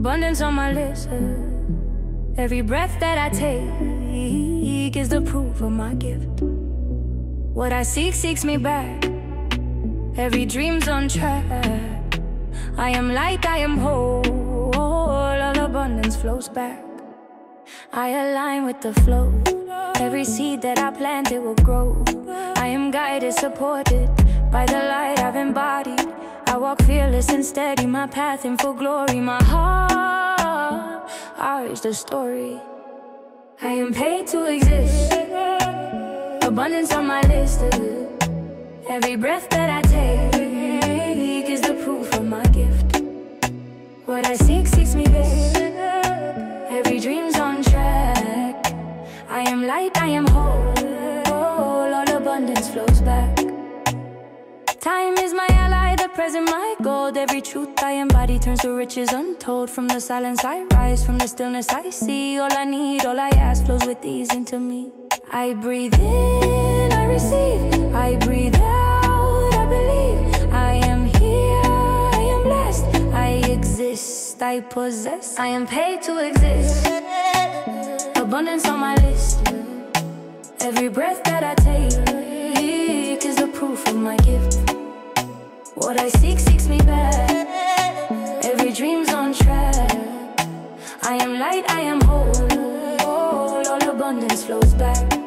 Abundance on my list. Every breath that I take is the proof of my gift. What I seek seeks me back. Every dream's on track. I am light, I am whole. All abundance flows back. I align with the flow. Every seed that I plant, it will grow. I am guided, supported by the light I've embodied. I walk fearless and steady, my path in full glory. My heart is the story. I am paid to exist. Abundance on my list. Every breath that I take is the proof of my gift. What I seek seeks me back. Every dream's on track. I am light, I am whole. All abundance flows back. Time is my ally, the present my gold. Every truth I embody turns to riches untold. From the silence I rise, from the stillness I see. All I need, all I ask flows with ease into me. I breathe in, I receive. I breathe out, I believe. I am here, I am blessed. I exist, I possess. I am paid to exist. Abundance on my list. Every breath that I take is the proof of my gift. What I seek seeks me back. Every dream's on track. I am light, I am whole. All abundance flows back.